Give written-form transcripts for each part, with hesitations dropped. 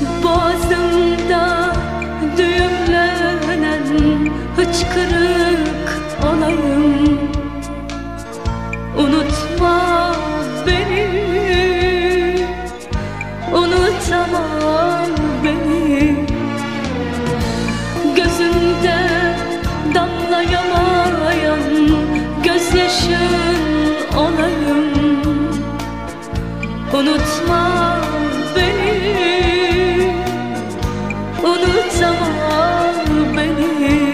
Boğazımda düğümlenen hıçkırık olayım. Unutma beni, unutama beni. Gözümde damlayamayan gözyaşın olayım. Unutma beni, unutama beni.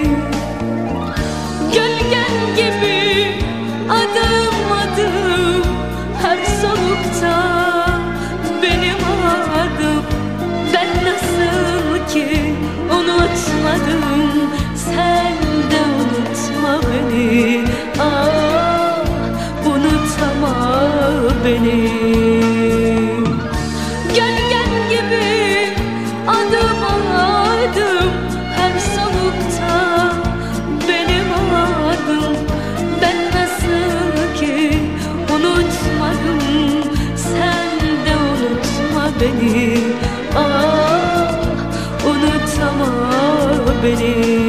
Gölgen gibi adım adım her solukta benim adım. Ben nasıl ki unutmadım, sen de unutma beni. Ah, unutama beni. Gölgen gibi adım adım her solukta benim adım. Ben nasıl ki unutmadım, sen de unutma beni. Ah, unutama beni.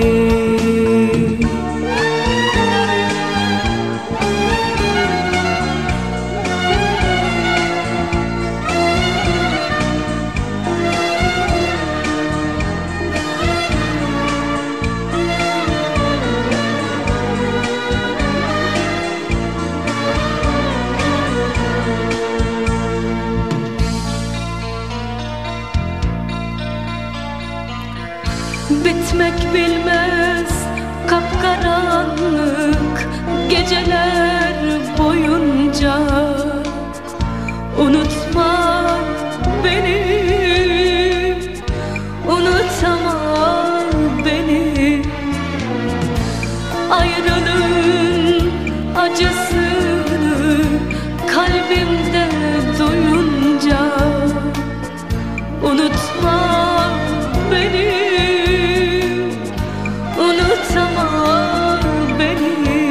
Bitmek bilmez kapkaranlık geceler boyunca. Unutma beni, unutama beni. Ayrılığın acısını kalbimde duyunca. Unutma beni, unutama beni.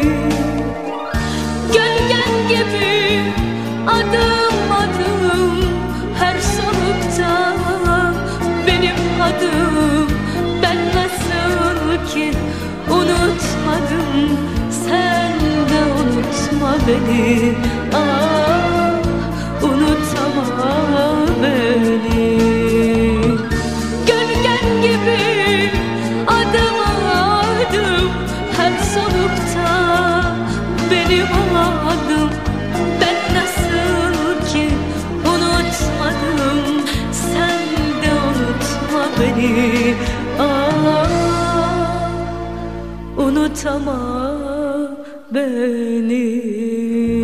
Gölgen gibi adım adım her solukta benim adım. Ben nasıl ki unutmadım, sen de unutma beni. Ah, unutama beni. Gölgen gibi adım adım her solukta benim adım. Ben nasıl ki unutmadım, sen de unutma beni. Ah, unutama beni.